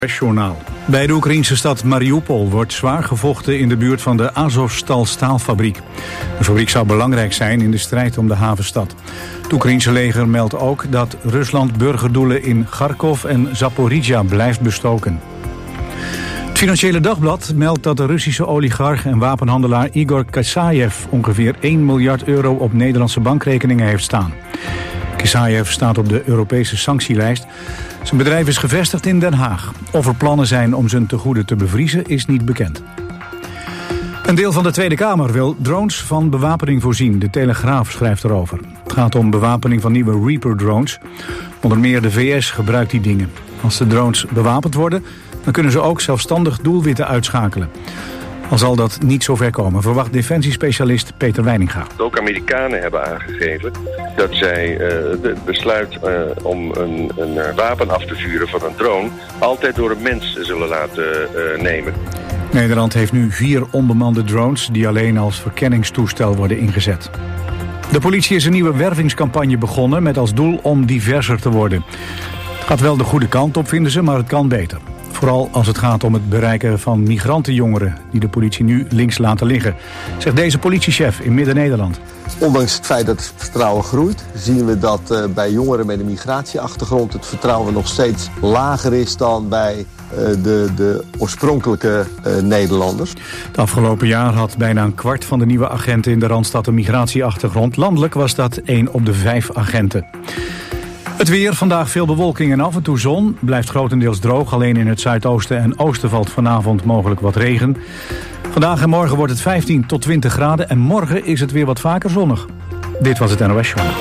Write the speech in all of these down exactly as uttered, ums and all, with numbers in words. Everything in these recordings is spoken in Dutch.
Journaal. Bij de Oekraïnse stad Mariupol wordt zwaar gevochten in de buurt van de Azovstal staalfabriek. De fabriek zou belangrijk zijn in de strijd om de havenstad. Het Oekraïnse leger meldt ook dat Rusland burgerdoelen in Kharkov en Zaporizhia blijft bestoken. Het Financiële Dagblad meldt dat de Russische oligarch en wapenhandelaar Igor Kesayev ongeveer één miljard euro op Nederlandse bankrekeningen heeft staan. Kesayev staat op de Europese sanctielijst. Zijn bedrijf is gevestigd in Den Haag. Of er plannen zijn om zijn tegoeden te bevriezen is niet bekend. Een deel van de Tweede Kamer wil drones van bewapening voorzien. De Telegraaf schrijft erover. Het gaat om bewapening van nieuwe Reaper-drones. Onder meer de V S gebruikt die dingen. Als de drones bewapend worden, dan kunnen ze ook zelfstandig doelwitten uitschakelen. Al zal dat niet zo ver komen, verwacht defensiespecialist Peter Weininga. Ook Amerikanen hebben aangegeven dat zij uh, het besluit uh, om een, een wapen af te vuren van een drone altijd door een mens zullen laten uh, nemen. Nederland heeft nu vier onbemande drones die alleen als verkenningstoestel worden ingezet. De politie is een nieuwe wervingscampagne begonnen met als doel om diverser te worden. Het gaat wel de goede kant op, vinden ze, maar het kan beter. Vooral als het gaat om het bereiken van migrantenjongeren die de politie nu links laten liggen, zegt deze politiechef in Midden-Nederland. Ondanks het feit dat het vertrouwen groeit, zien we dat uh, bij jongeren met een migratieachtergrond het vertrouwen nog steeds lager is dan bij uh, de, de oorspronkelijke uh, Nederlanders. Het afgelopen jaar had bijna een kwart van de nieuwe agenten in de Randstad een migratieachtergrond. Landelijk was dat één op de vijf agenten. Het weer, vandaag veel bewolking en af en toe zon. Blijft grotendeels droog, alleen in het zuidoosten en oosten valt vanavond mogelijk wat regen. Vandaag en morgen wordt het vijftien tot twintig graden en morgen is het weer wat vaker zonnig. Dit was het N O S Journaal.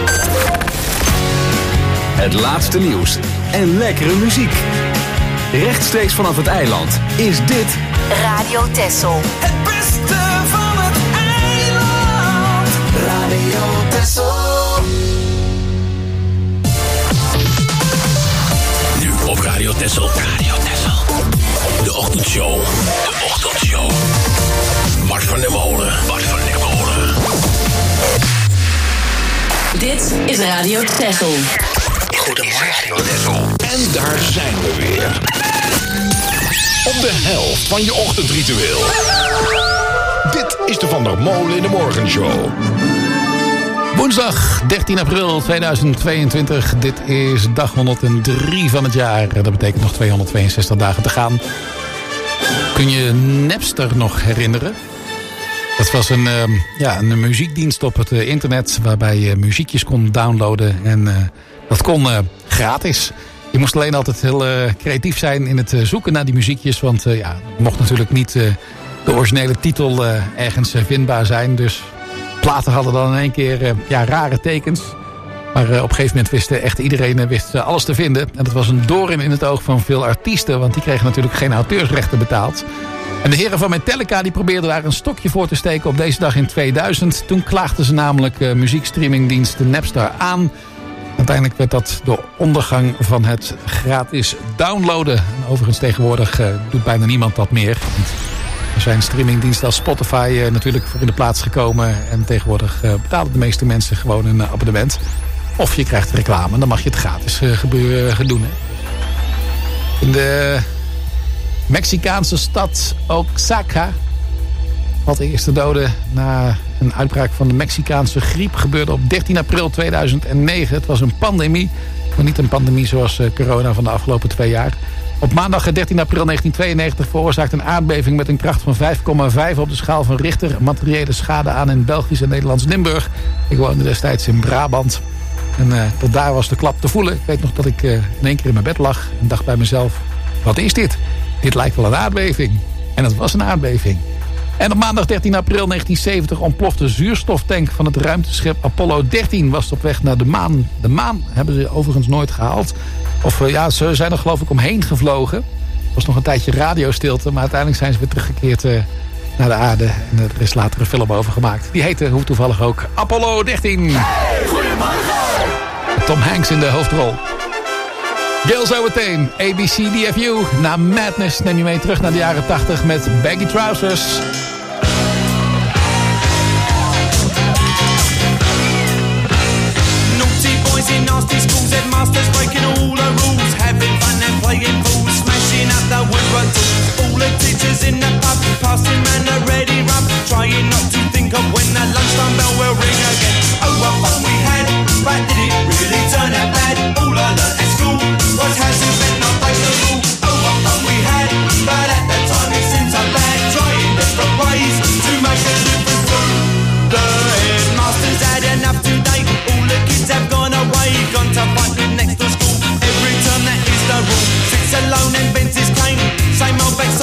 Het laatste nieuws en lekkere muziek. Rechtstreeks vanaf het eiland is dit Radio Texel. Het beste van het eiland. Radio Texel. Op Radio Texel. Radio Texel. De ochtendshow. De ochtendshow. Bart van der Molen. Bart van der Molen. Dit is Radio Texel. Goedemorgen, Texel. En daar zijn we weer. Op de helft van je ochtendritueel. Dit is de Van der Molen in de Morgenshow. Woensdag dertien april tweeduizend tweeëntwintig. Dit is dag honderddrie van het jaar. Dat betekent nog tweehonderdtweeënzestig dagen te gaan. Kun je Napster nog herinneren? Dat was een, uh, ja, een muziekdienst op het uh, internet waarbij je muziekjes kon downloaden. En uh, dat kon uh, gratis. Je moest alleen altijd heel uh, creatief zijn in het uh, zoeken naar die muziekjes. Want uh, ja, het mocht natuurlijk niet uh, de originele titel uh, ergens uh, vindbaar zijn. Dus platen hadden dan in één keer uh, ja, rare tekens. Maar uh, op een gegeven moment wist uh, echt iedereen uh, wist, uh, alles te vinden. En dat was een doorn in het oog van veel artiesten. Want die kregen natuurlijk geen auteursrechten betaald. En de heren van Metallica die probeerden daar een stokje voor te steken op deze dag in tweeduizend. Toen klaagden ze namelijk uh, muziekstreamingdienst Napster aan. Uiteindelijk werd dat de ondergang van het gratis downloaden. En overigens tegenwoordig uh, doet bijna niemand dat meer. Want er zijn streamingdiensten als Spotify uh, natuurlijk voor in de plaats gekomen. En tegenwoordig uh, betalen de meeste mensen gewoon een uh, abonnement. Of je krijgt reclame en dan mag je het gratis uh, gebeuren, uh, doen. Hè. In de Mexicaanse stad Oaxaca had de eerste dode na een uitbraak van de Mexicaanse griep. Gebeurde op dertien april tweeduizend negen. Het was een pandemie, maar niet een pandemie zoals uh, corona van de afgelopen twee jaar. Op maandag dertien april negentien tweeënnegentig veroorzaakte een aardbeving met een kracht van vijf komma vijf op de schaal van Richter materiële schade aan in Belgisch en Nederlands Limburg. Ik woonde destijds in Brabant. En uh, tot daar was de klap te voelen. Ik weet nog dat ik uh, in één keer in mijn bed lag en dacht bij mezelf: wat is dit? Dit lijkt wel een aardbeving. En het was een aardbeving. En op maandag dertien april negentien zeventig ontplofte de zuurstoftank van het ruimteschip Apollo dertien. Was op weg naar de maan. De maan hebben ze overigens nooit gehaald. Of uh, ja, ze zijn er geloof ik omheen gevlogen. Er was nog een tijdje radiostilte, maar uiteindelijk zijn ze weer teruggekeerd uh, naar de aarde. En er is later een film over gemaakt. Die heette, hoe toevallig ook, Apollo dertien. Hey, goedemorgen! Tom Hanks in de hoofdrol. Geel zo meteen, A B C D F U. Na Madness neem je mee terug naar de jaren tachtig met Baggy Trousers. Naughty boys in nasty schools, headmasters breaking all the rules, having fun and playing fools, smashing up the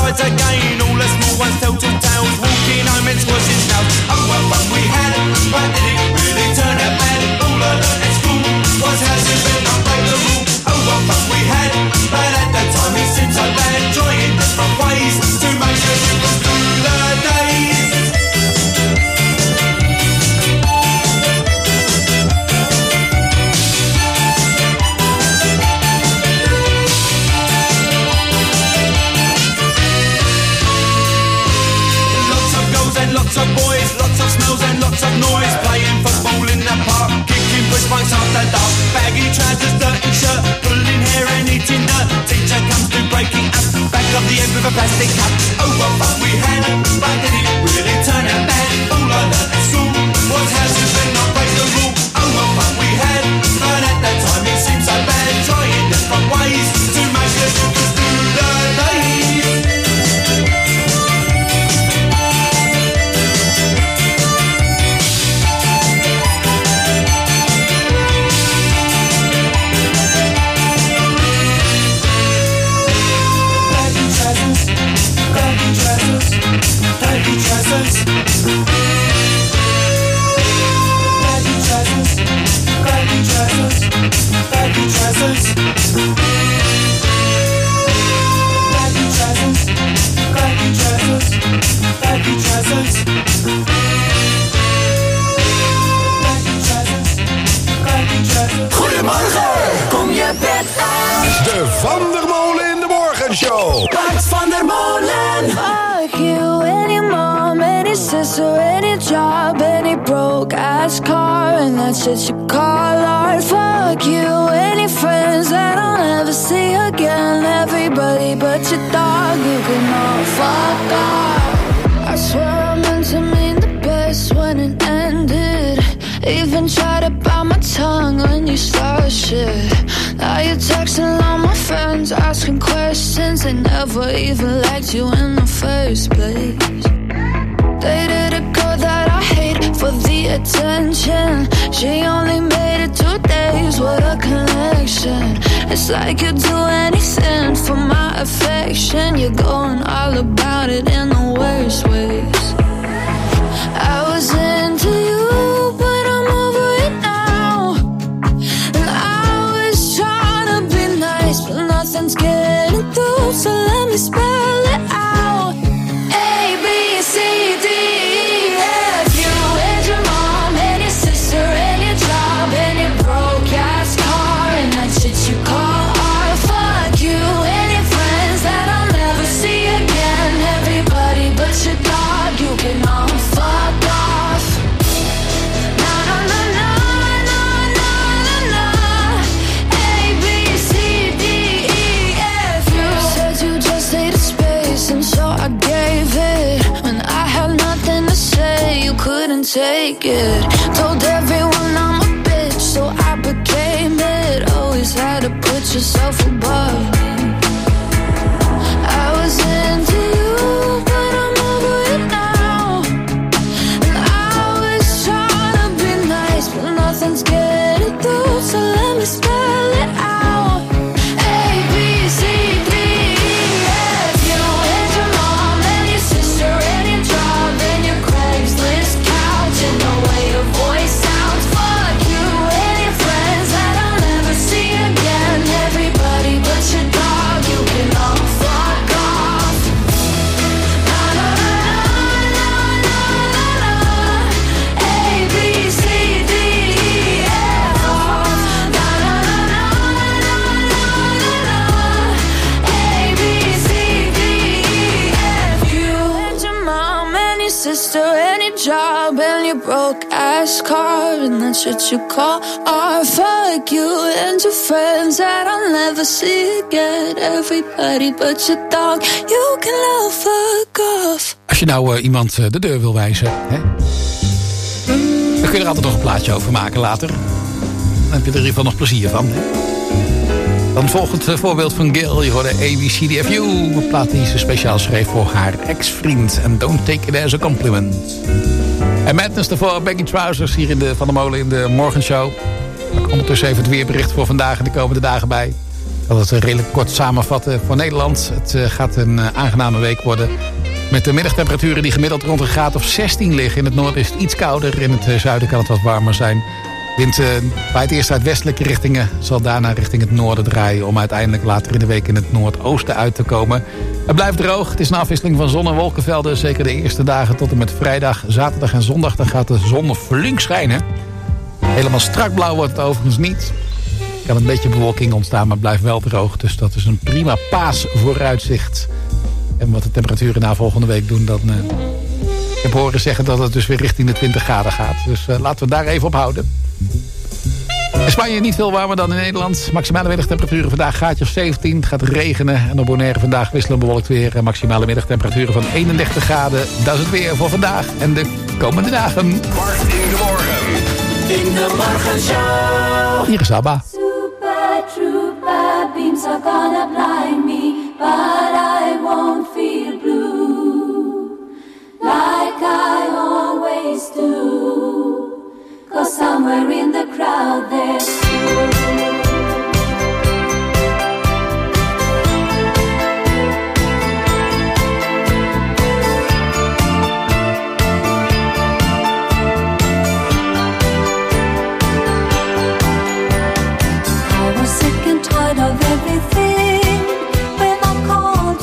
rise again. All the small ones tell tall tales, walking home and squashing snails. Oh, what fun we had, but did it really turn out bad? All I learned at school was how to bend and break the rule. Oh, what fun we had, but at the time it seemed so bad. Trying different ways to make sure we could do the days. Lots of boys, lots of smells and lots of noise. Playing football in the park, kicking push bikes after dark. Baggy trousers, dirty shirt, pulling hair and eating dirt. Teacher comes to breaking up, back of the end with a plastic cup. Oh, what fun we had, but did it really turn out bad? All I learned at school was how to bend not break the rule. Oh, what fun we had, but at that time it seemed so bad. Trying different ways to make it through the days. Baggy trousers, baggy trousers, baggy trousers, baggy trousers, baggy trousers, baggy trousers, baggy trousers, baggy trousers, baggy trousers. Goedemorgen, kom je bed uit. De Van der Molen in de Morgenshow. Bart van der Molen. Fuck you, any mom, any sister, any job, any broke ass car, and that's shit you call art. Fuck you, any friends that I'll never see again. Everybody but your dog, you can all fuck off. I swear I meant to mean the best when it ended. Even tried to bite my tongue when you started shit. Now you're texting all my friends, asking questions. They never even liked you in the first place. Dated a girl that I hate for the attention. She only made it two days, what a connection. It's like you'd do anything for my affection. You're going all about it in the worst ways. I was into you, but I'm over it now. And I was trying to be nice, but nothing's getting through, so let me spell it out. A, B, C, D, E, F, you and your mom, and your sister, and your job, and your broke ass car, and that shit you call art. Fuck you, and your friends that I'll never see again. Everybody but your dog, you can all fuck off. Na na na na na na na na. A, B, C, D, E, F, you said you just needed space, and so I gave it. When I had nothing to say, you couldn't take it. Told everyone I'm a bitch, so I became it. Always had to put yourself above me. I was into you, but I'm over it now. And I was trying to be nice, but nothing's getting through, so let me spell it out. A, B, C, D, E, F, you and your mom, and your sister, and your job, and your Craigslist couch, and the way your voice sounds. Fuck you and your friends that I'll never see again. Everybody but your dog, you can all fuck off. Na na na na na na na. A, B, C, D, E, F, off. Na na na na na na na na. A, B, C, D, E, F, you and your mom and your sister and your job and your broke ass car, and that shit you call art. Fuck you and your friends that I'll never see again. Everybody but your dog, you can all fuck off. Als je nou uh, iemand uh, de deur wil wijzen, hè? Dan kun je er altijd nog een plaatje over maken later. Dan heb je er in ieder geval nog plezier van. Hè? Dan volgend uh, voorbeeld van Gail. Je hoorde A B C D F U. Een plaat die ze speciaal schreef voor haar ex-vriend. En don't take it as a compliment. En Madness daarvoor, Baggy Trousers hier in de Van der Molen in de morgenshow. Er komt ondertussen even het weerbericht voor vandaag en de komende dagen bij. zal het redelijk kort samenvatten voor Nederland. Het uh, gaat een uh, aangename week worden. Met de middagtemperaturen die gemiddeld rond een graad of zestien liggen. In het noorden is het iets kouder. In het uh, zuiden kan het wat warmer zijn. Wind uh, waait eerst uit westelijke richtingen. Zal daarna richting het noorden draaien. Om uiteindelijk later in de week in het noordoosten uit te komen. Het blijft droog. Het is een afwisseling van zon- en wolkenvelden. Zeker de eerste dagen tot en met vrijdag, zaterdag en zondag. Dan gaat de zon flink schijnen. Helemaal strak blauw wordt het overigens niet. Er kan een beetje bewolking ontstaan, maar het blijft wel droog. Dus dat is een prima paasvooruitzicht. En wat de temperaturen na volgende week doen, dan... Uh, ik heb horen zeggen dat het dus weer richting de twintig graden gaat. Dus uh, laten we het daar even op houden. In Spanje niet veel warmer dan in Nederland. Maximale middagtemperaturen vandaag graadje of zeventien. Het gaat regenen en op Bonaire vandaag wisselen bewolkt weer. En maximale middagtemperaturen van eenendertig graden. Dat is het weer voor vandaag en de komende dagen. Bart in de morgen. In de morgenshow. Hier is Abba. Super trooper beams are gonna blind me, but I won't feel blue like I always do, 'cause somewhere in the crowd there's you. Sick and tired of everything. When I called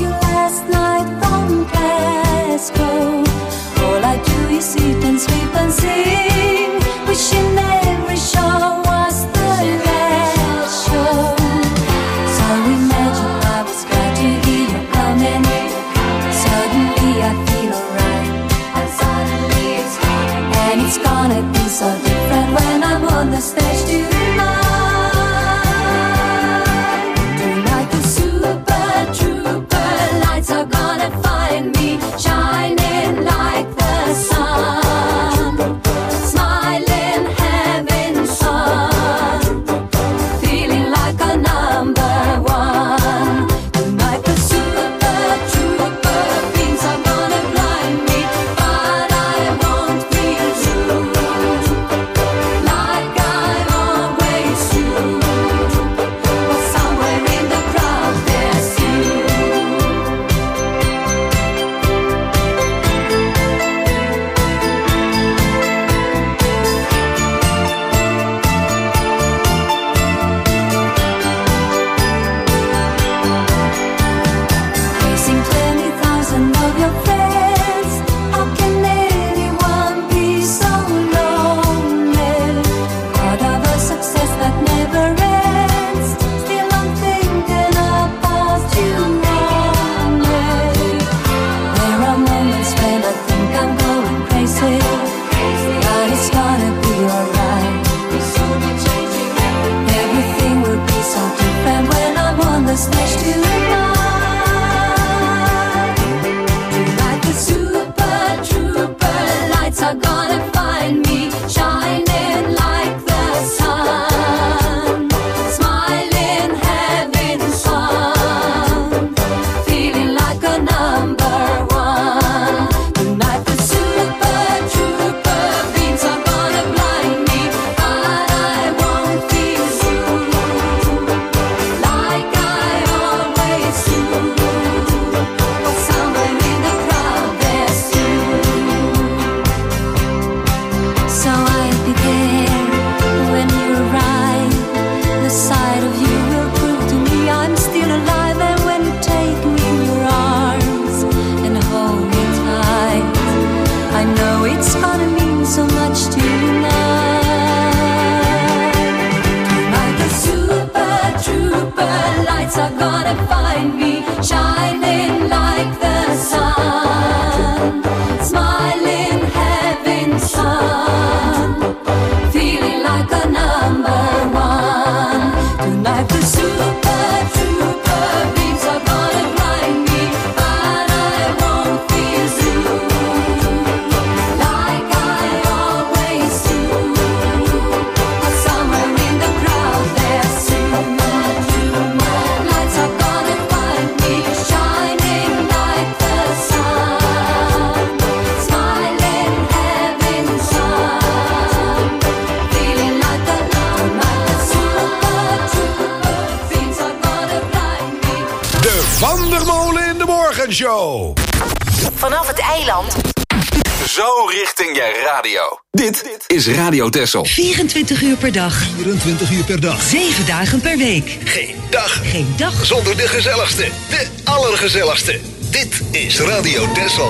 Molen in de Morgenshow. Vanaf het eiland. Zo richting je radio. Dit is Radio Texel. vierentwintig uur per dag. vierentwintig uur per dag. zeven dagen per week. Geen dag. Geen dag. Zonder de gezelligste. De allergezelligste. Dit is Radio Texel.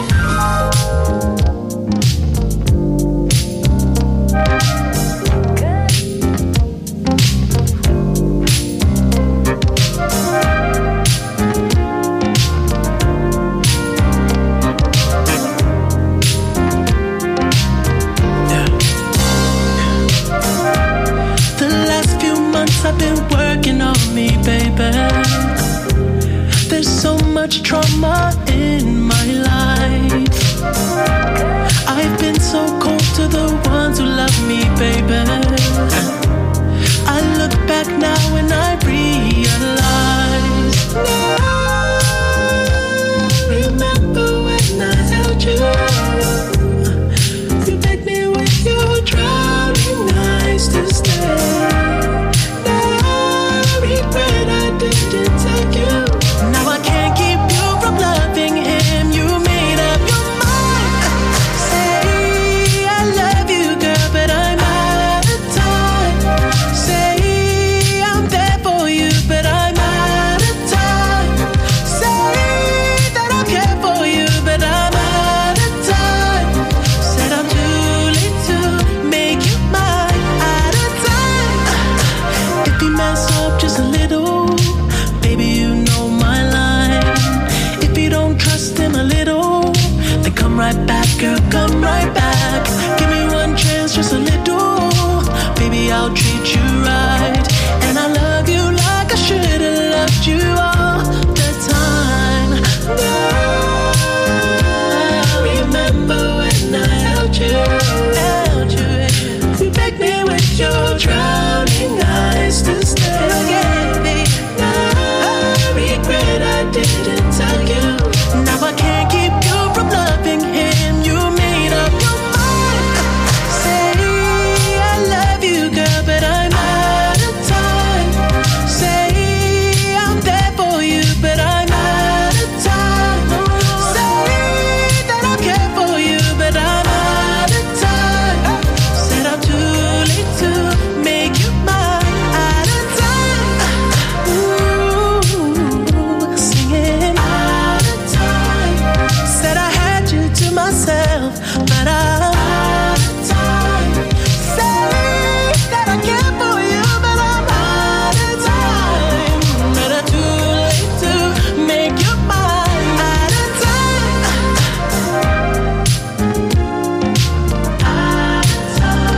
I've been working on me, baby. There's so much trauma in my life. I've been so cold to the ones who love me, baby. I look back now and I realize. Remember when I held you? You begged me with your drowning eyes to stay. Regret I didn't take you. Now I can't keep you from loving him. You made up your mind. Say I love you, girl, but I'm out of time. Say I'm there for you, but I'm out of time. Say that I care for you, but I'm out of time. Said I'm too late to make you mine. Out of time. If you mess up just a little, baby, you know my line. If you don't trust him a little, then come right back, girl, come right back. Give me one chance, just a little, baby, I'll treat you right. And I love you like I should have loved you all the time. Now, remember when I held you, held you, you begged me with your drowning eyes to stay again, baby. I regret I didn't tell you. Now I can't keep you from loving him. You made up your mind. Say I love you, girl, but I'm out of time. Say I'm there for you, but I'm out of time. Say that I care for you, but I'm out of time. Said I'm too late to make you mine. Out of time. Ooh, singing out of time. Said I had you to myself, but I'm out of time. Say that I care for you, but I'm out of time. But I'm too late to make you mine. Out of time. Out of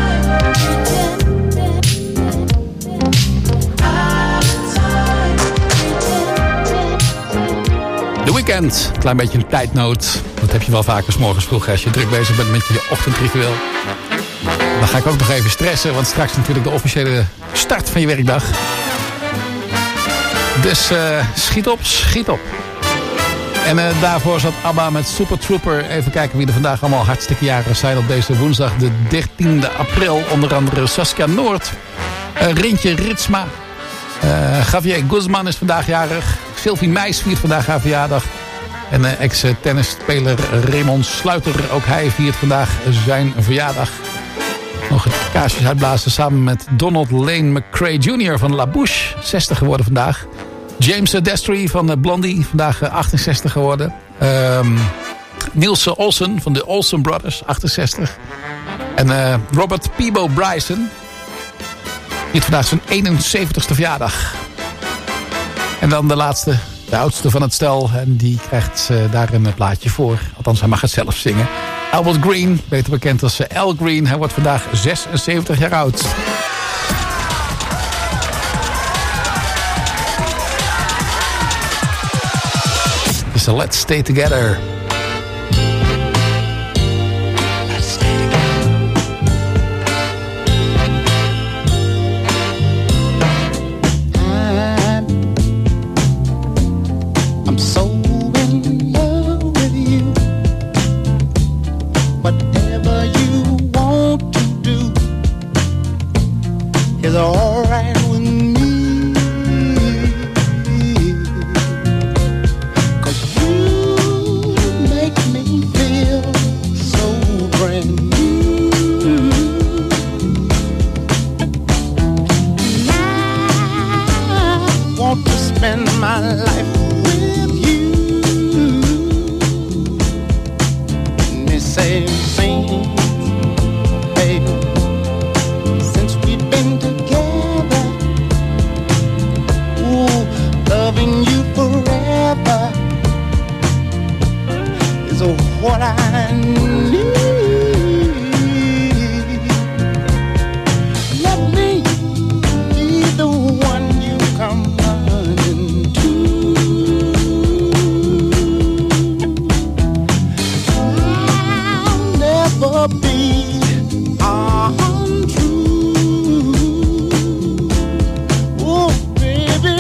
The Weeknd, klein beetje een tijdnood. Dat heb je wel vaker 's morgens vroeg als je druk bezig bent met je ochtendritueel. Dan ga ik ook nog even stressen, want straks natuurlijk de officiële start van je werkdag. Dus uh, schiet op, schiet op. En uh, daarvoor zat ABBA met Super Trooper. Even kijken wie er vandaag allemaal hartstikke jarig zijn op deze woensdag, de dertiende april. Onder andere Saskia Noord, uh, Rintje Ritsma, uh, Javier Guzman is vandaag jarig. Sylvie Meijs viert vandaag haar verjaardag. En uh, ex-tennisspeler Raymond Sluiter, ook hij viert vandaag zijn verjaardag. Nog het kaarsjes uitblazen samen met Donald Lane McCrae junior van La Bouche. zestig geworden vandaag. James Destry van uh, Blondie, vandaag uh, achtenzestig geworden. Um, Niels Olsen van de Olsen Brothers, achtenzestig. En uh, Robert Peabo Bryson viert vandaag zijn eenenzeventigste verjaardag. En dan de laatste, de oudste van het stel. En die krijgt uh, daar een plaatje voor. Althans, hij mag het zelf zingen. Albert Green, beter bekend als uh, Al Green. Hij wordt vandaag zesenzeventig jaar oud. Dus Let's Stay Together. Alright with me, 'cause you is what I need. Let me be the one you come running to. I'll never be untrue. Oh, baby,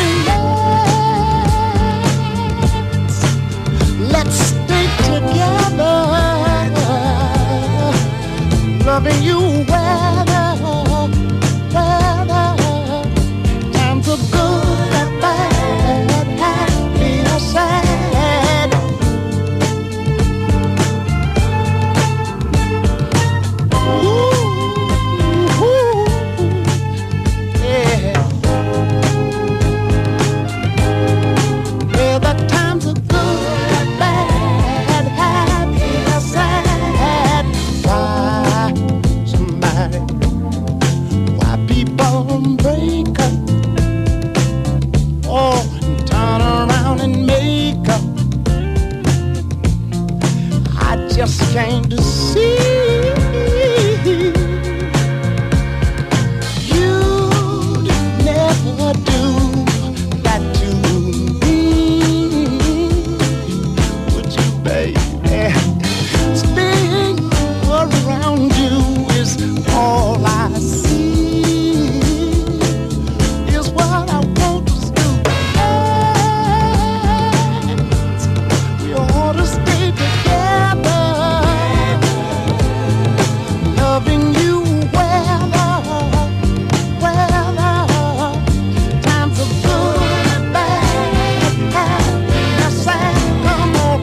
let's, let's stay together, loving you weather, weather, times are good and bad, happy or sad. Ooh, ooh, yeah. Well, the times are good, bad, happy or sad. Why somebody, why people break up, oh, and turn around and make up? I just came to see you'd never do that to me, would you, baby? Staying around you is all I see, is what I want us to do. We ought to stay together, loving you weather, weather, times are good, bad, happy or sad. Come on,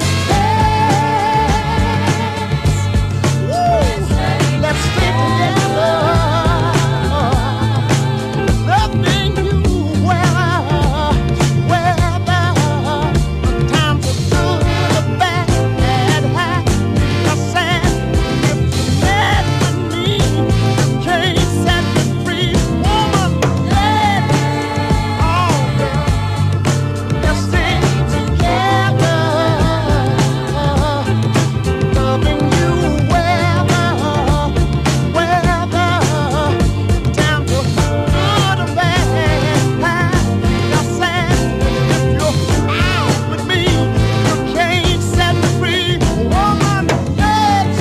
let's, let's stay together, loving you weather, weather, times are good, bad, happy or sad. If you're mad with me, you can't set me free, woman. Yeah. Oh, girl, let's stay together, loving you weather, weather, times are good or bad, happy or sad. If you're out with me, you can't set me free, woman. Let's,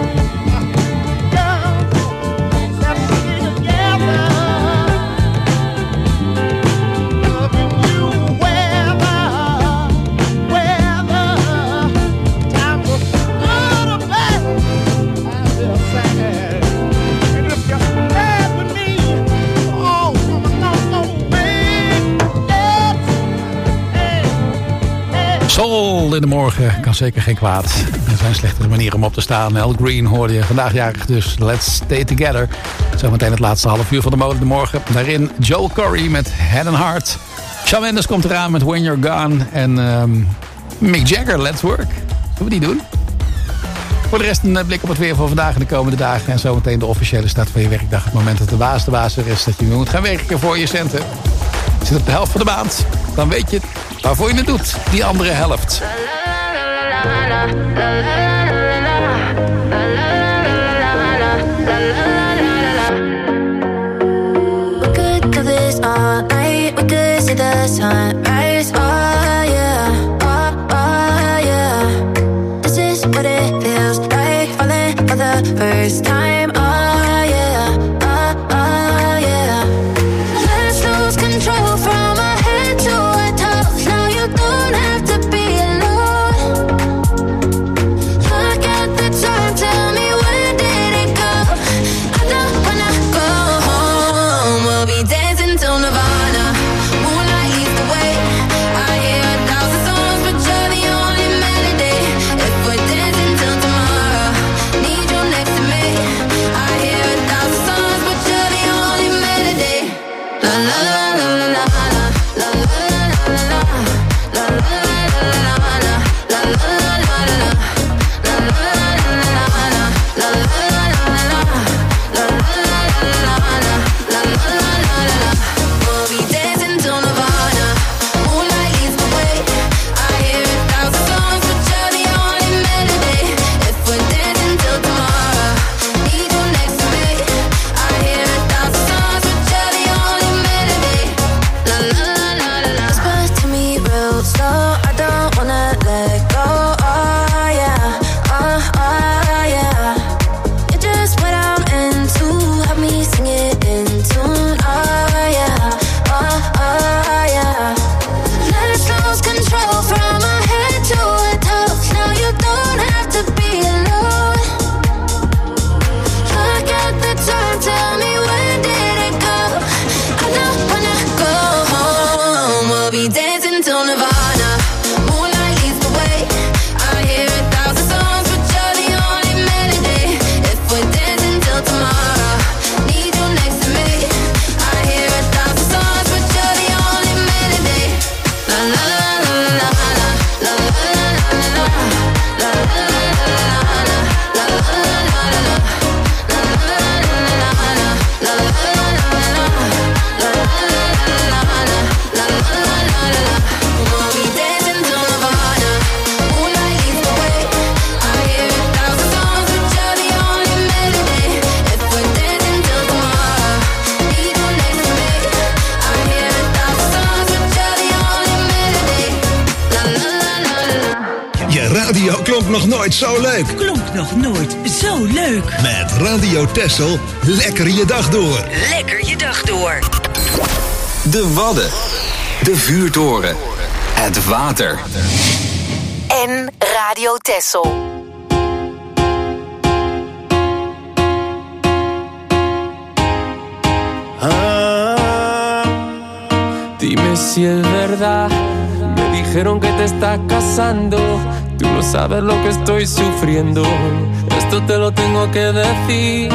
girl, let's stay together, loving you weather, weather, times are good or bad, happy or sad. And if you're mad with me, oh, woman, no, no way. Let's, hey, hey. Soul in de morgen kan zeker geen kwaad. Er zijn slechtere manieren om op te staan. Al Green hoorde je vandaag jarig, dus Let's Stay Together. Zometeen het laatste half uur van de mode de morgen. Daarin Joel Corey met Head and Heart. Shawn Mendes komt eraan met When You're Gone. En um, Mick Jagger, Let's Work. Zullen we die doen? Voor de rest een blik op het weer voor vandaag en de komende dagen. En zometeen de officiële start van je werkdag. Het moment dat de baas de baas er is. Dat je moet gaan werken voor je centen. Zit op de helft van de maand. Dan weet je waarvoor je het doet. Die andere helft. We could do this all night. We could see the sunrise. Oh yeah, oh, oh yeah. This is what it feels like, falling for the first time. Oh yeah, oh, oh yeah. Let's lose control from our head to our toes. Now you don't have to be alone. De radio klonk nog nooit zo leuk. Klonk nog nooit zo leuk. Met Radio Texel, lekker je dag door. Lekker je dag door. De Wadden. De vuurtoren. Het water. En Radio Texel. Ah, dime si es verdad. Me dijeron que te estás casando. Tú no sabes lo que estoy sufriendo. Esto te lo tengo que decir.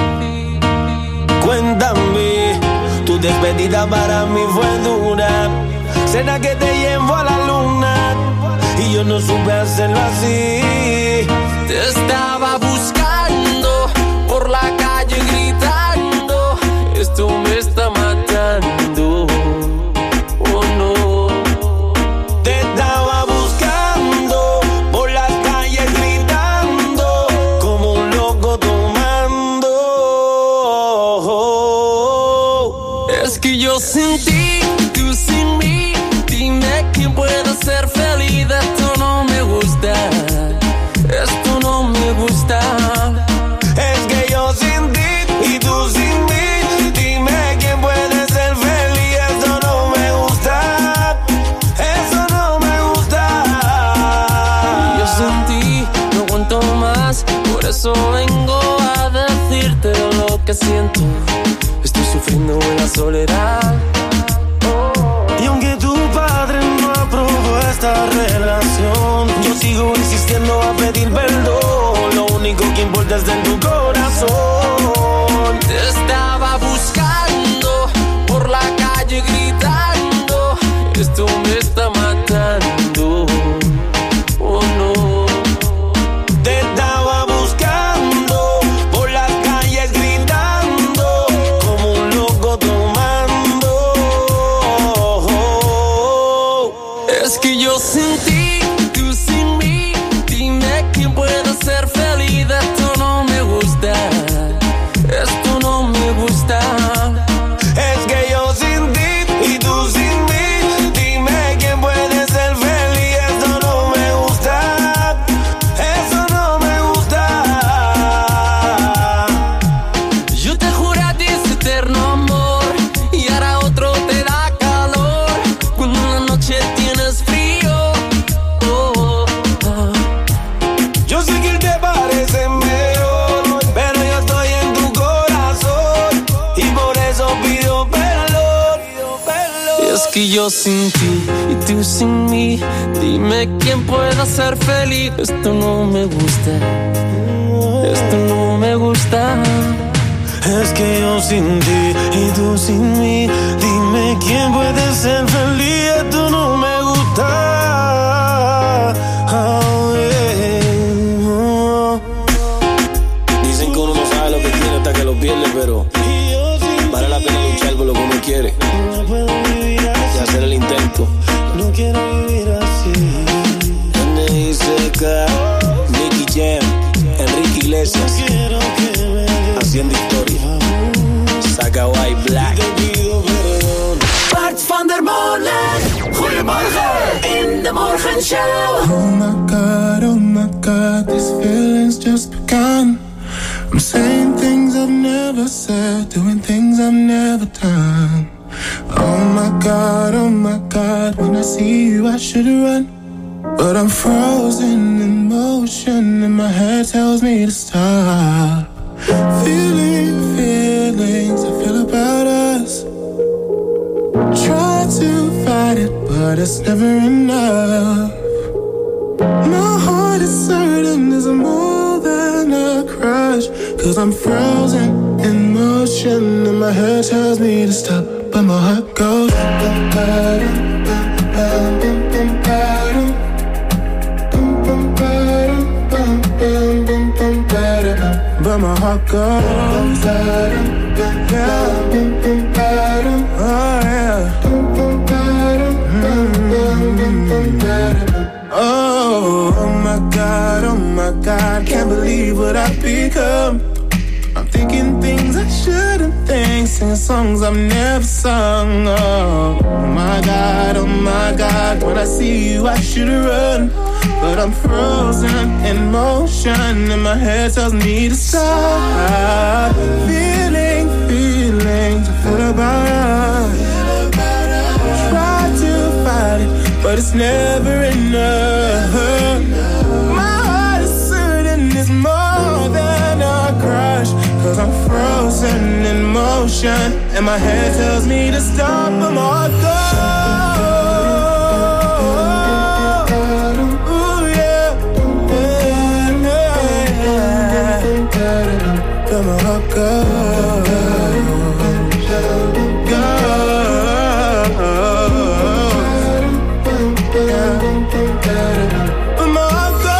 Cuéntame, tu despedida para mí fue dura. Cena que te llevo a la luna y yo no supe hacerlo así. Te estaba buscando por la calle gritando. Esto me está matando. Oh no. Te estaba buscando por las calles gritando como un loco tomando. Es que yo sin ti, tú sin mí. Dime quién puede ser feliz. Esto no me gusta. Esto no me gusta. Es que yo sin ti y tú sin mí. Dime quién puede ser feliz. Eso no me gusta. Eso no me gusta. Yo sin ti no aguanto más. Por eso vengo a decirte lo que siento. Estoy sufriendo en la soledad. Y aunque tu padre no aprobó esta relación, yo sigo insistiendo a pedir perdón. Lo único que importa es en tu corazón. Te estaba buscando por la calle gritando. Esto me está matando. Oh no. Te estaba buscando por las calles gritando como un loco tomando. Es que yo sin ti, tú sin mí. Dime quién puede ser feliz. Esto no me gusta. Esto no me gusta. Es que yo sin ti y tú sin mí. Dime quién puede ser feliz. Eso no me gusta. Eso no me gusta. Yo te juré a ti ese eterno amor y ahora otro te da calor. Cuando en la noche tienes frío. Oh, oh, oh. Yo sé que él te parece mejor, pero yo estoy en tu corazón y por eso pido perdón. Es que yo sin ti y tú sin mí. Dime quién pueda ser feliz. Esto no me gusta. Esto no me gusta. Es que yo sin ti y tú sin mí. Dime quién puede ser feliz. Esto no me gusta. Oh, yeah. Dicen que uno no sabe lo que tiene hasta que lo pierde, pero vale la pena luchar por lo que uno quiere y hacer el intento. No quiero vivir así. N I C K, Nicky Jam, Enrique Iglesias, haciendo historia. Saga White Black. Bart van der Molen. Goedemorgen in de morgenshow. Oh my God, oh my God, this feeling's just begun. I'm saying things I've never said, doing things I've never done. Oh my God, oh my God, when I see you I should run, but I'm frozen in motion and my head tells me to stop. Feeling feelings I feel about us. Try to fight it, but it's never enough. My heart is certain there's more than a crush, 'cause I'm frozen in motion and my head tells me to stop, but my heart goes bum, ba-dum, bum, bum, bum, bum, ba-dum. Bum, bum, ba-dum, bum, bum, bum, bum, ba-dum. But my heart goes bum, ba-dum, bum, bum, bum, ba-dum. Oh yeah. Bum, bum, ba-dum, bum, bum, bum, bum, ba-dum. Oh, oh my God, oh my God, can't believe what I've become. I'm thinking things I shouldn't think, singing songs I've never sung. Oh my God, oh my God, when I see you I should run, but I'm frozen in motion, and my head tells me to stop. Feeling, feelings I feel about us. Try to fight it, but it's never enough. My heart is certain it's more than a crush, 'cause I'm frozen in motion, and my head tells me to stop. I'm all gone. Come on, go, go, go. Come on, go.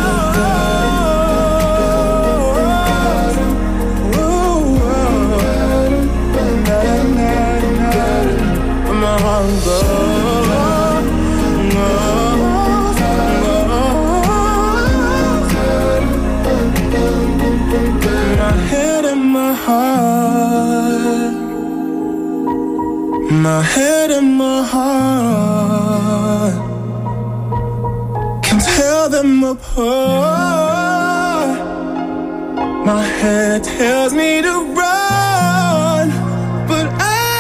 Come on, go. My head and my heart can tell them apart. My head tells me to run, but I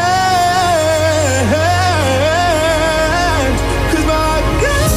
can't, 'cause my God,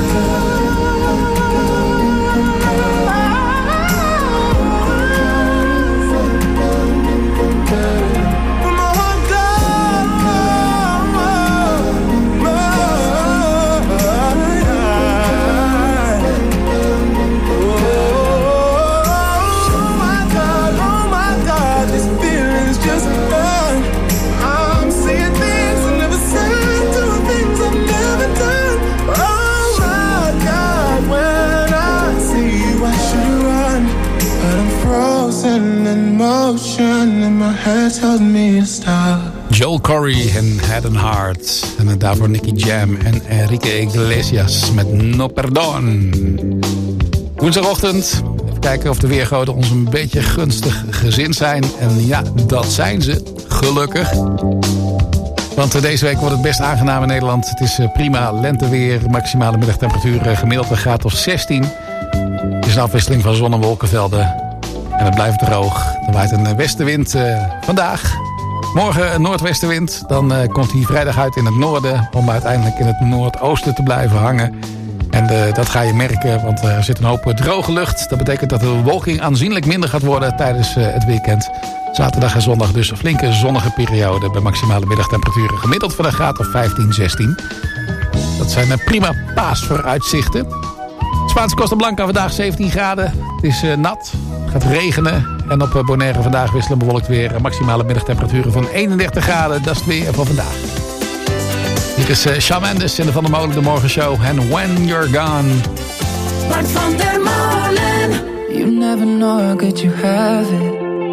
and my head tells me to stop. Joel Corey en Head and Heart. En daarvoor Nicky Jam en Enrique Iglesias met No Perdon. Woensdagochtend. Even kijken of de weergoden ons een beetje gunstig gezind zijn. En ja, dat zijn ze. Gelukkig. Want deze week wordt het best aangenaam in Nederland. Het is prima lenteweer. Maximale middagtemperatuur gemiddeld een graad of zestien. Het is een afwisseling van zon- en wolkenvelden. En het blijft droog. Er waait een westenwind uh, vandaag. Morgen een noordwestenwind. Dan uh, komt hij vrijdag uit in het noorden. Om uiteindelijk in het noordoosten te blijven hangen. En uh, dat ga je merken. Want er zit een hoop droge lucht. Dat betekent dat de bewolking aanzienlijk minder gaat worden tijdens uh, het weekend. Zaterdag en zondag dus een flinke zonnige periode. Bij maximale middagtemperaturen gemiddeld van een graad of vijftien, zestien. Dat zijn uh, prima paasvooruitzichten. Spaanse Costa Blanca vandaag zeventien graden. Het is uh, nat. Het gaat regenen. En op Bonaire vandaag wisselen bewolkt weer. Maximale middagtemperaturen van eenendertig graden. Dat is het weer van vandaag. Hier is uh, Shawn Mendes in de Van der Molen de Morgenshow. En When You're Gone. Bart van der Molen. You never know how good you have it.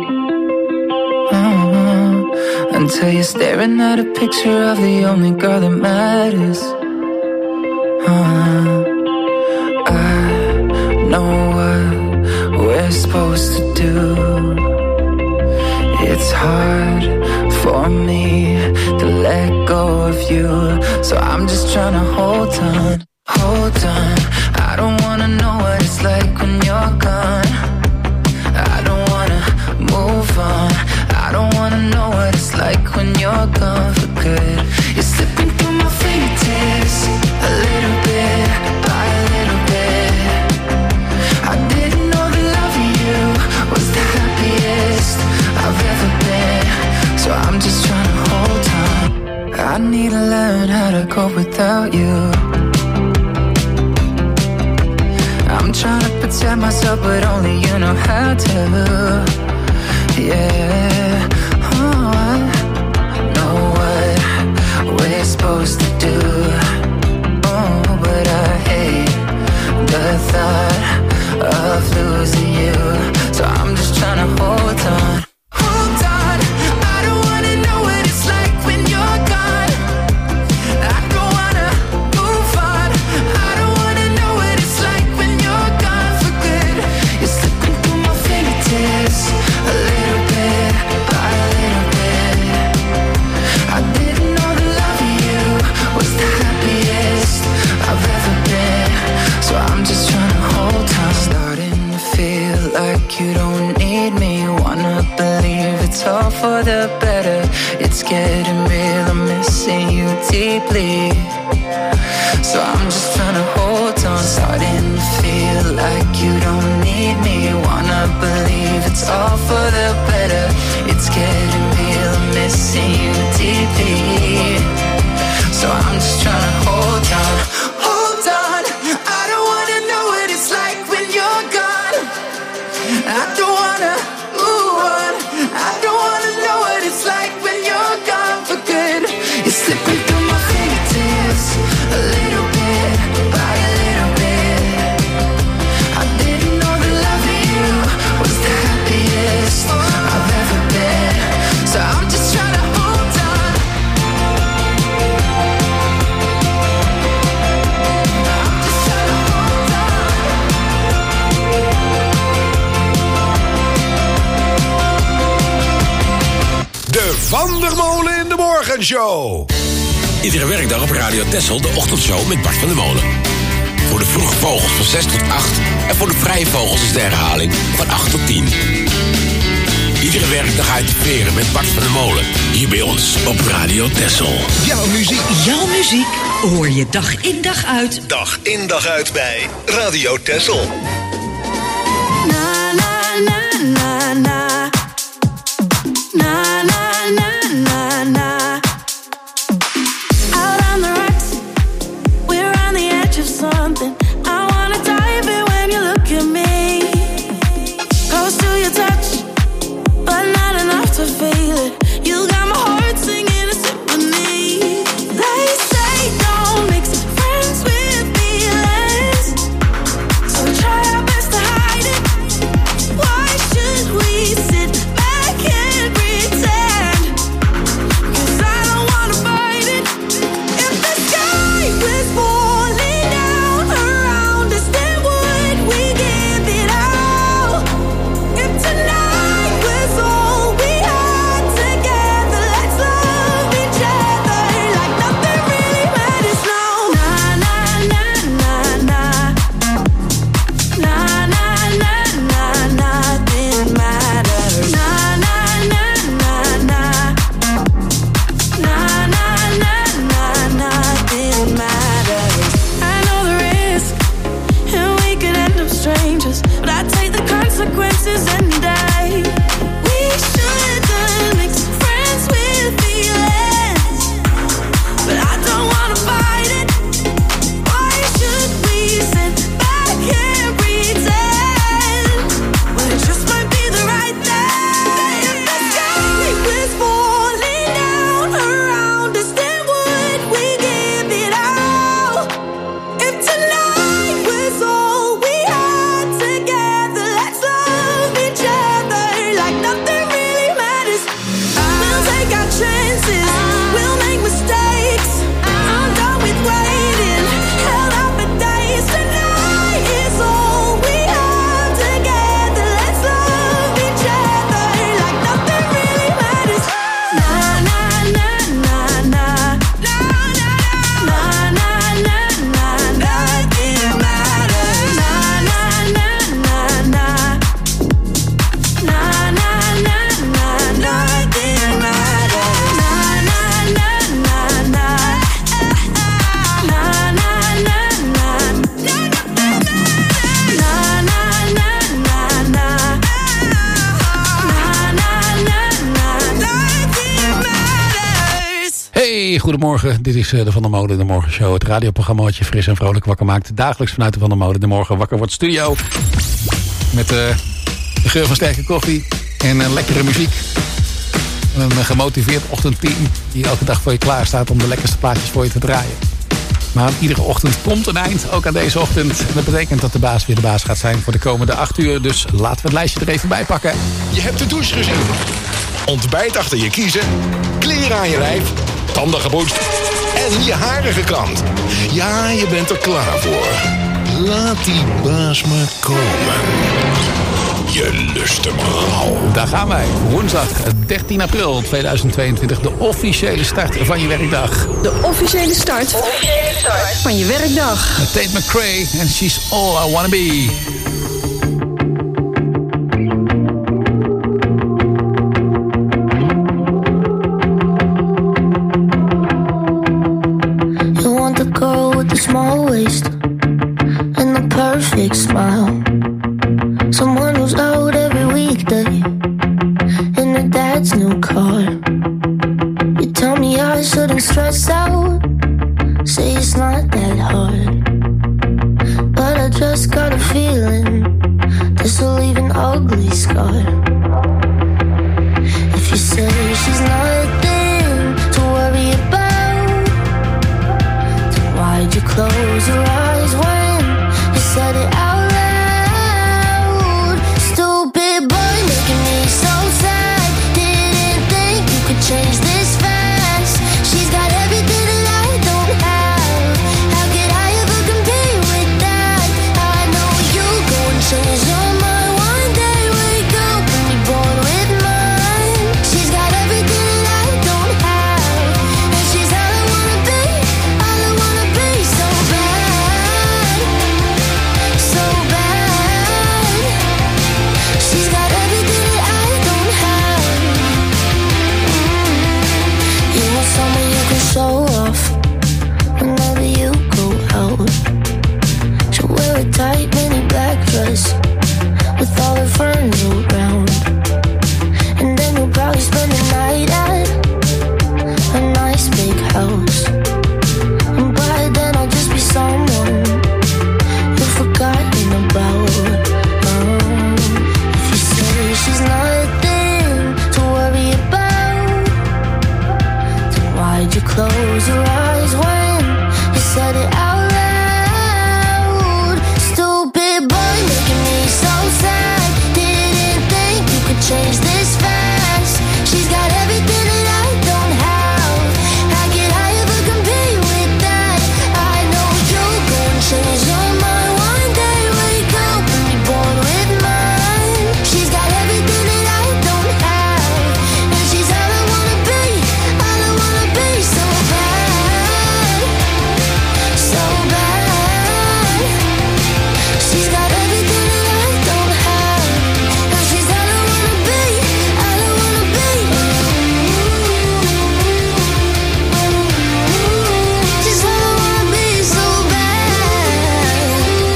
Uh-huh. Until you're staring at a picture of the only girl that matters. Uh-huh. I know what we're supposed to do. It's hard for me to let go of you, so I'm just trying to hold on, hold on. I don't wanna know what it's like when you're gone. I don't wanna move on. I don't wanna know what it's like when you're gone for good. You're slipping through my fingertips, a little bit by a little bit. I didn't know that loving you was the happiest I've ever been, so I'm just trying to hold on. I need to learn how to cope without you. I'm trying to protect myself, but only you know how to. Yeah, oh, I know what we're supposed to do. Oh, but I hate the thought of losing you, so I'm just trying to hold on. Hold on, I don't wanna know what it's like when you're gone. I don't wanna move on. I don't wanna know what it's like when you're gone for good. You're slipping through my fingertips, a little bit by a little bit. I didn't know that loving you was the happiest I've ever been, like you don't need me. Wanna believe it's all for the better. It's getting real, I'm missing you deeply. So I'm just trying to hold on, starting to feel like you don't need me. Wanna believe it's all for the better. It's getting real, I'm missing you deeply. So I'm just trying to hold on, hold on. I don't wanna know what it's like when you're gone. I don't wanna move on. I don't wanna know what it's like when you're gone for good. You're slipping through my fingertips, a little bit by a little bit. I didn't know the love of you was the happiest I've ever been. So I'm just trying to hold on. I'm just trying to hold on. De Van der Molen in de Morgenshow. Iedere werkdag op Radio Texel de ochtendshow met Bart van der Molen. Voor de vroege vogels van zes tot acht. En voor de vrije vogels is de herhaling van acht tot tien. Iedere werkdag uit de veren met Bart van der Molen. Hier bij ons op Radio Texel. Jouw muziek. Jouw muziek hoor je dag in dag uit. Dag in dag uit bij Radio Texel. Na na na na na. Na na na na na. Out on the rocks, we're on the edge of something. I wanna dive in when you look at me. Close to your touch, but not enough to feel it. You got my heart singing a symphony. They say don't mix friends with feelings, so we try our best to hide it. Why should we sit back and pretend? 'Cause I don't wanna fight it. If the sky was falling down around us, then would we give it all? If tonight was all we had together, let's love each other like nothing really matters now. Na na na na na. Na na na na, nothing matters. Na na na na na. Na na na na, nothing matters. I know the risk, and we could end up strangers, but I take the consequences any day. We shouldn't mix friends with feelings, but I don't wanna fight it. Why should we sit back and pretend? Well, it just might be the right thing. If the sky was falling down around us, then would we give it all? If tonight was all we had together, let's love each other like nothing really matters. We'll take our chances, we'll make mistakes. I'm done with waiting, held up for days. Tonight is all we have together. Let's love each other like nothing really matters. Na na na na na. Na na na na na na. Nothing matters. Na na na na na. Na na na na. Nothing matters. Na na na na na. Na na na na. Nothing matters. Na na na na na. Na na na na. Nothing matters. Hey, goedemorgen. Dit is eh, de Van der Molen in de Morgenshow. Het radioprogramma wat je fris en vrolijk wakker maakt. Dagelijks vanuit de Van der Molen in de Morgen wakker wordt studio. Met eh, de geur van sterke koffie en eh, lekkere muziek. En een eh, gemotiveerd ochtendteam die elke dag voor je klaar staat om de lekkerste plaatjes voor je te draaien. Maar aan iedere ochtend komt een eind, ook aan deze ochtend. En dat betekent dat de baas weer de baas gaat zijn voor de komende acht uur. Dus laten we het lijstje er even bij pakken. Je hebt de douche gezien. Ontbijt achter je kiezen. Kleren aan je lijf. Tanden gepoetst. En je haren gekamd. Ja, je bent er klaar voor. Laat die baas maar komen. Je lust hem al. Daar gaan wij. Woensdag dertien april tweeduizend tweeëntwintig. De officiële start van je werkdag. De officiële start, officiële start. van je werkdag. Met Tate McRae en She's All I Wanna Be. stress out. Say it's not that hard, but I just got a feeling this will leave an ugly scar. If you say she's nothing to worry about, then why'd you close your eyes when you said it out loud? Stupid boy making me so sad. Didn't think you could change this fast. She's got everything that I don't have. How could I ever compete with that? I know you go and change your mind one day. Wake up and be born with mine. She's got everything that I don't have, and she's all I wanna be, all I wanna be. So bad, so bad. She's got everything that I don't have. You want someone you can show off whenever you go out. She'll wear a tight mini black dress with all her friends around, and then you'll probably spend the night at a nice big house. And by then I'll just be someone you've forgotten about. Um, if you say she's nothing to worry about, then why'd you close your eyes when you said it out loud? Stupid boy making me so sad. Didn't think you could change this fast. She's got everything that I don't have. How could I ever compete with that? I know you'll go and change your mind one day. Wake up and be born with mine. She's got everything that I don't have, and she's all I wanna be, all I wanna be. So bad, so bad. She's got everything that I don't have, and she's all I wanna be, all I wanna be. She's all I wanna be, so bad.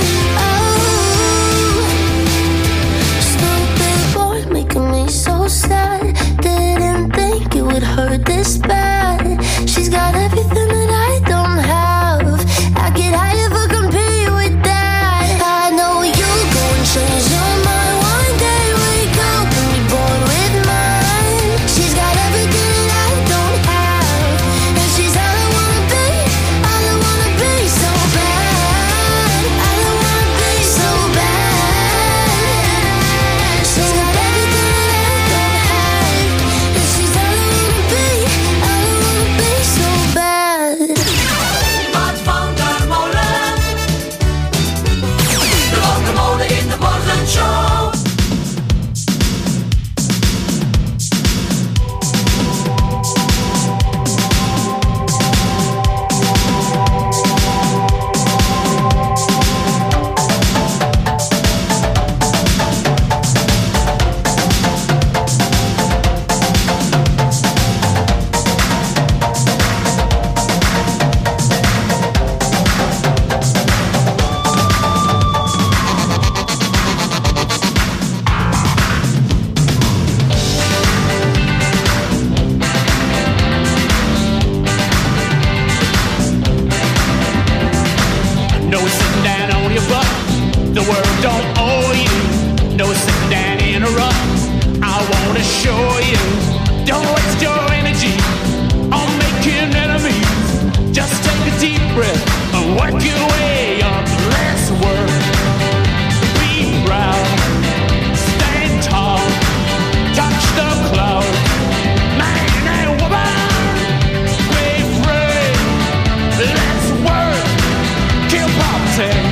Oh, stupid boy making me so sad. Didn't think it would hurt this bad. She's got everything that I don't have. How could I ever compete with that? I know you'll go and change your mind one day. Wake up and be born with mine. She's got everything that I don't have, and she's all I wanna be, all I wanna be. So bad, all I wanna be. So bad. She's got everything that I don't have, and she's all I wanna be, all I wanna be. So bad. Wat van der molen. De Van der Molen in de morgenshow. No sitting down on your butt. The world don't owe you. No sitting down in a rut. I wanna show you. Don't waste your energy on making enemies. Just take a deep breath and work your way up. Less work. Be proud. Stand tall. Touch the cloud. Man and woman. Be free. Let's work. Kill poverty.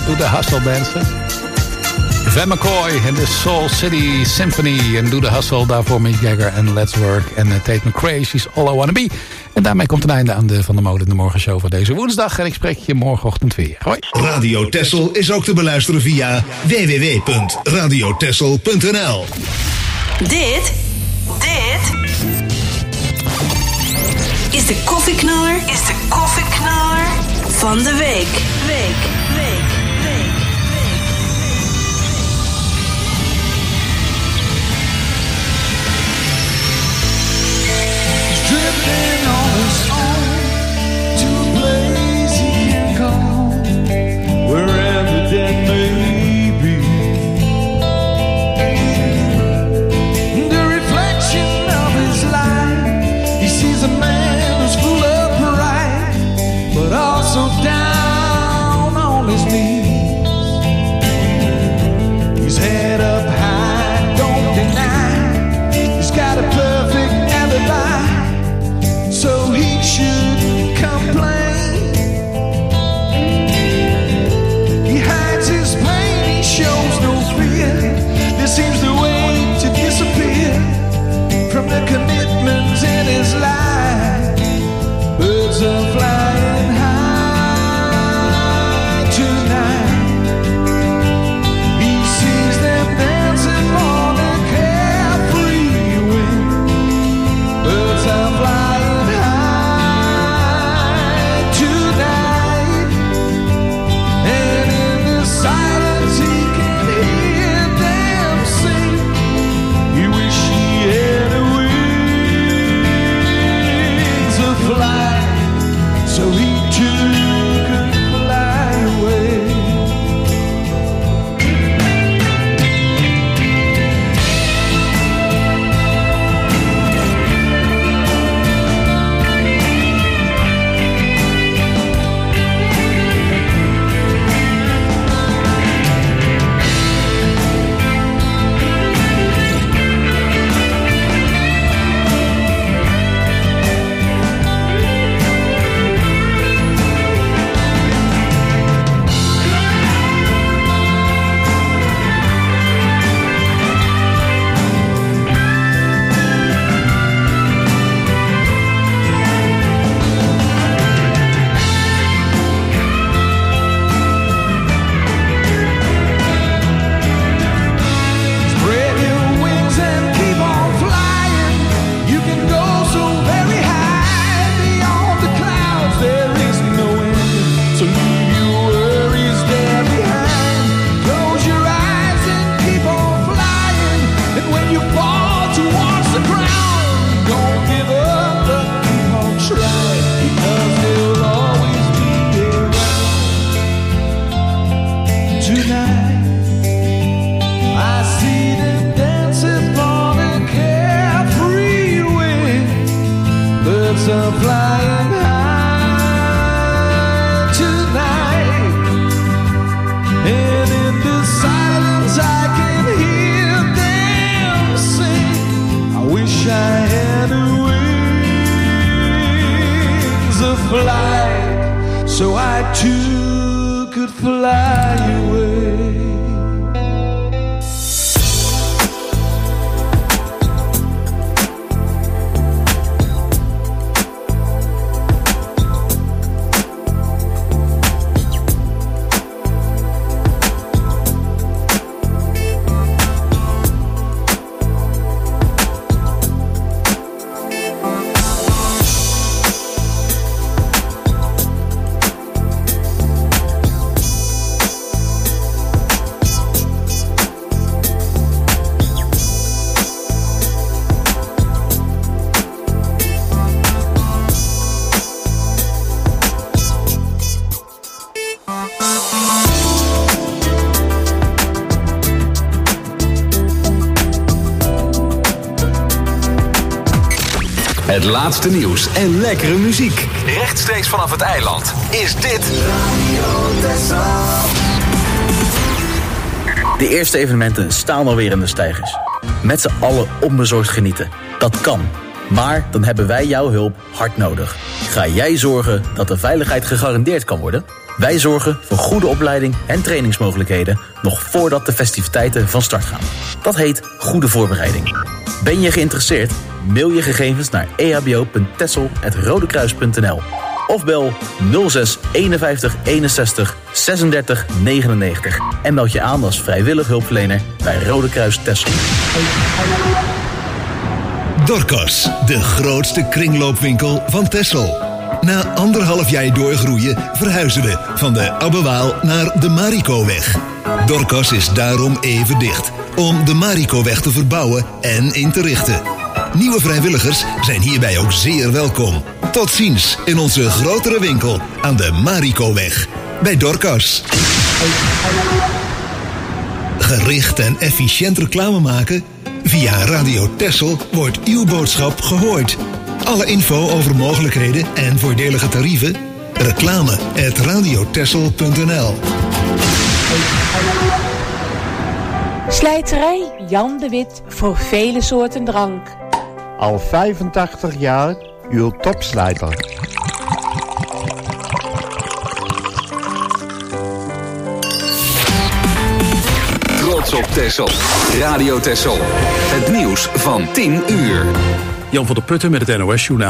Do The Hustle dansen. Van McCoy en de Soul City Symphony. En Do The Hustle, daarvoor Mick Jagger en Let's Work. En uh, Tate McRae, She's All I Wanna Be. En daarmee komt een einde aan de Van der Molen in de Morgenshow van deze woensdag. En ik spreek je morgenochtend weer. Hoi. Radio Texel is ook te beluisteren via w w w punt radio texel punt n l. Dit, dit is de koffieknaller, is de koffieknaller van de week. Week, week, week, week. He's drifting on his own to a place he can call wherever that may be. The reflection of his life, he sees a man who's full of pride, but also down on his knees. He's head up high, don't deny. He's got a perfect alibi, so he shouldn't complain. He hides his pain, he shows no fear. This seems the way to disappear from the commitments in his life. Birds are flying high tonight. He sees them dancing on a carefree wind. Birds are flying high tonight. And in the silence he can hear them sing. He wish he had wings of flight, so he too could fly away. Spread your wings and keep on flying. You can go so very high. Beyond the clouds there is no end. So leave your worries there behind. Close your eyes and keep on flying. And when you fall towards the ground, don't give up but keep on trying. Because they'll always be around. Tonight I see them dancing on a carefree wind. Birds are flying high tonight. And in the silence I can hear them sing. I wish I had wings of flight, so I too could fly away. Het laatste nieuws en lekkere muziek. Rechtstreeks vanaf het eiland is dit De eerste evenementen staan alweer in de steigers. Met z'n allen onbezorgd genieten. Dat kan. Maar dan hebben wij jouw hulp hard nodig. Ga jij zorgen dat de veiligheid gegarandeerd kan worden? Wij zorgen voor goede opleiding en trainingsmogelijkheden nog voordat de festiviteiten van start gaan. Dat heet goede voorbereiding. Ben je geïnteresseerd? Mail je gegevens naar e h b o punt texel apenstaartje rodekruis punt n l of bel nul zes eenenvijftig eenenzestig zesendertig negenennegentig en meld je aan als vrijwillig hulpverlener bij Rode Kruis Texel. Dorcas, de grootste kringloopwinkel van Texel. Na anderhalf jaar doorgroeien verhuizen we van de Abbewaal naar de Marikoweg. Dorcas is daarom even dicht, om de Marikoweg te verbouwen en in te richten. Nieuwe vrijwilligers zijn hierbij ook zeer welkom. Tot ziens in onze grotere winkel aan de Marikoweg bij Dorcas. Gericht en efficiënt reclame maken? Via Radio Texel wordt uw boodschap gehoord. Alle info over mogelijkheden en voordelige tarieven? Reclame at radiotexel punt n l. Slijterij Jan de Wit voor vele soorten drank. Al vijfentachtig jaar uw topslijter. Trots op Texel. Radio Texel. Het nieuws van tien uur. Jan van der Putten met het N O S-journaal.